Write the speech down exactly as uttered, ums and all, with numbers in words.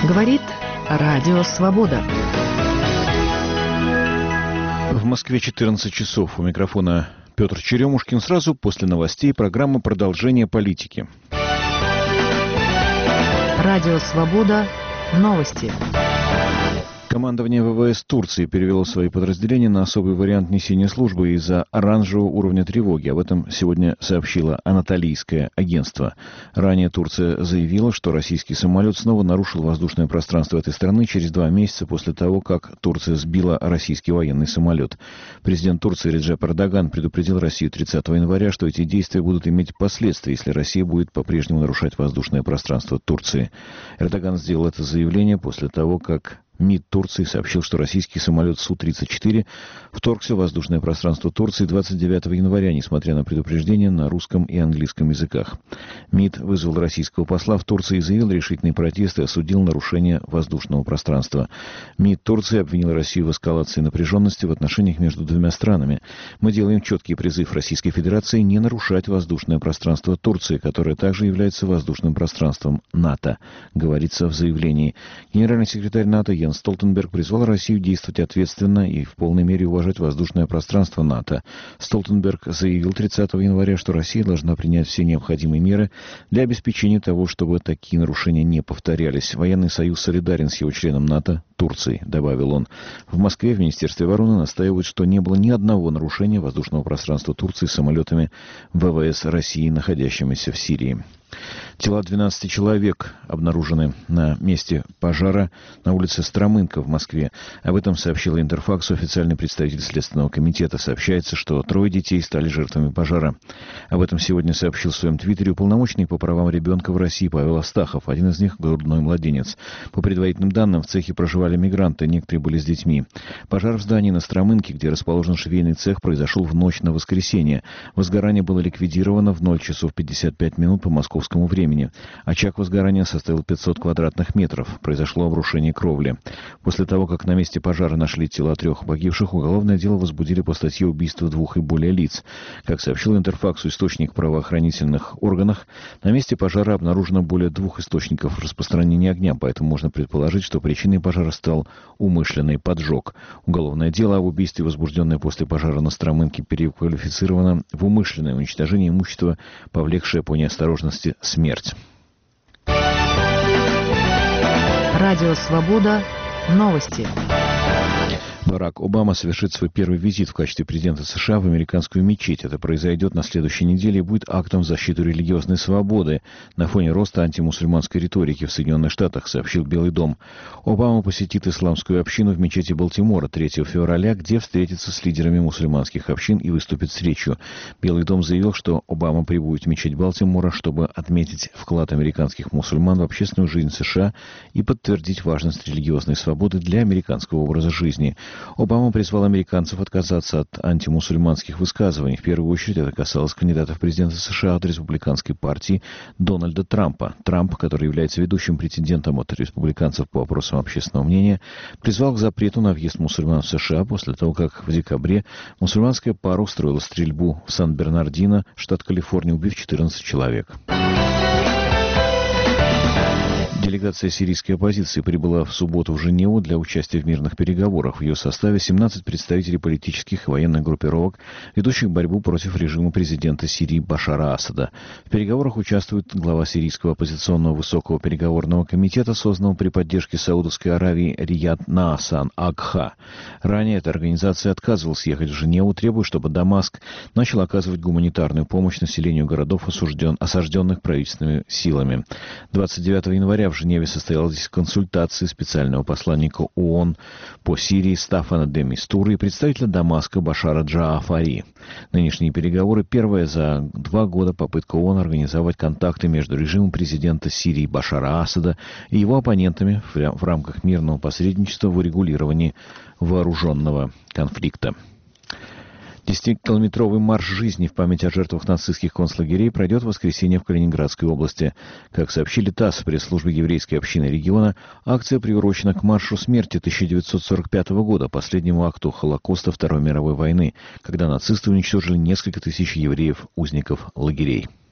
Говорит Радио Свобода. В Москве четырнадцать часов. У микрофона Петр Черемушкин. Сразу после новостей программа «Продолжение политики». Радио Свобода. Новости. Командование ВВС Турции перевело свои подразделения на особый вариант несения службы из-за оранжевого уровня тревоги. Об этом сегодня сообщило Анатолийское агентство. Ранее Турция заявила, что российский самолет снова нарушил воздушное пространство этой страны через два месяца после того, как Турция сбила российский военный самолет. Президент Турции Реджеп Эрдоган предупредил Россию тридцатого января, что эти действия будут иметь последствия, если Россия будет по-прежнему нарушать воздушное пространство Турции. Эрдоган сделал это заявление после того, как МИД Турции сообщил, что российский самолет Су тридцать четыре вторгся в воздушное пространство Турции двадцать девятого января, несмотря на предупреждения на русском и английском языках. МИД вызвал российского посла в Турции и заявил решительный протест и осудил нарушение воздушного пространства. МИД Турции обвинил Россию в эскалации напряженности в отношениях между двумя странами. «Мы делаем четкий призыв Российской Федерации не нарушать воздушное пространство Турции, которое также является воздушным пространством НАТО», говорится в заявлении. Генеральный секретарь НАТО Йенс Столтенберг призвал Россию действовать ответственно и в полной мере уважать воздушное пространство НАТО. Столтенберг заявил тридцатого января, что Россия должна принять все необходимые меры для обеспечения того, чтобы такие нарушения не повторялись. Военный союз солидарен с его членом НАТО Турцией, добавил он. В Москве в Министерстве обороны настаивают, что не было ни одного нарушения воздушного пространства Турции самолетами ВВС России, находящимися в Сирии. Тела двенадцати человек обнаружены на месте пожара на улице Стромынка в Москве. Об этом сообщила Интерфаксу официальный представитель Следственного комитета. Сообщается, что трое детей стали жертвами пожара. Об этом сегодня сообщил в своем твиттере уполномоченный по правам ребенка в России Павел Астахов. Один из них — грудной младенец. По предварительным данным, в цехе проживали мигранты, некоторые были с детьми. Пожар в здании на Стромынке, где расположен швейный цех, произошел в ночь на воскресенье. Возгорание было ликвидировано в ноль часов пятьдесят пять минут по московскому времени. Очаг возгорания составил пятьсот квадратных метров. Произошло обрушение кровли. После того, как на месте пожара нашли тела трех погибших, уголовное дело возбудили по статье убийства двух и более лиц. Как сообщил Интерфаксу источник в правоохранительных органах, на месте пожара обнаружено более двух источников распространения огня, поэтому можно предположить, что причиной пожара стал умышленный поджог. Уголовное дело об убийстве, возбужденное после пожара на Стромынке, переквалифицировано в умышленное уничтожение имущества, повлекшее по неосторожности смерть. Радио Свобода. Новости. Барак Обама совершит свой первый визит в качестве президента США в американскую мечеть. Это произойдет на следующей неделе и будет актом в защиту религиозной свободы на фоне роста антимусульманской риторики в Соединенных Штатах, сообщил Белый дом. Обама посетит исламскую общину в мечети Балтимора третьего февраля, где встретится с лидерами мусульманских общин и выступит с речью. Белый дом заявил, что Обама прибудет в мечеть Балтимора, чтобы отметить вклад американских мусульман в общественную жизнь США и подтвердить важность религиозной свободы для американского образа жизни. Обама призвал американцев отказаться от антимусульманских высказываний. В первую очередь это касалось кандидата в президенты США от республиканской партии Дональда Трампа. Трамп, который является ведущим претендентом от республиканцев по вопросам общественного мнения, призвал к запрету на въезд мусульман в США после того, как в декабре мусульманская пара устроила стрельбу в Сан-Бернардино, штат Калифорния, убив четырнадцать человек. Делегация сирийской оппозиции прибыла в субботу в Женеву для участия в мирных переговорах. В ее составе семнадцать представителей политических и военных группировок, ведущих борьбу против режима президента Сирии Башара Асада. В переговорах участвует глава сирийского оппозиционного высокого переговорного комитета, созданного при поддержке Саудовской Аравии Рияд Наасан Агха. Ранее эта организация отказывалась ехать в Женеву, требуя, чтобы Дамаск начал оказывать гуманитарную помощь населению городов, осужден, осажденных правительственными силами. двадцать девятого января в В Женеве состоялась консультация специального посланника ООН по Сирии Стаффана де Мистура и представителя Дамаска Башара Джаафари. Нынешние переговоры — первая за два года попытка ООН организовать контакты между режимом президента Сирии Башара Асада и его оппонентами в рамках мирного посредничества в урегулировании вооруженного конфликта. Десятикилометровый марш жизни в память о жертвах нацистских концлагерей пройдет в воскресенье в Калининградской области. Как сообщили ТАСС в пресс-службе еврейской общины региона, акция приурочена к маршу смерти тысяча девятьсот сорок пятого года, последнему акту Холокоста Второй мировой войны, когда нацисты уничтожили несколько тысяч евреев-узников лагерей.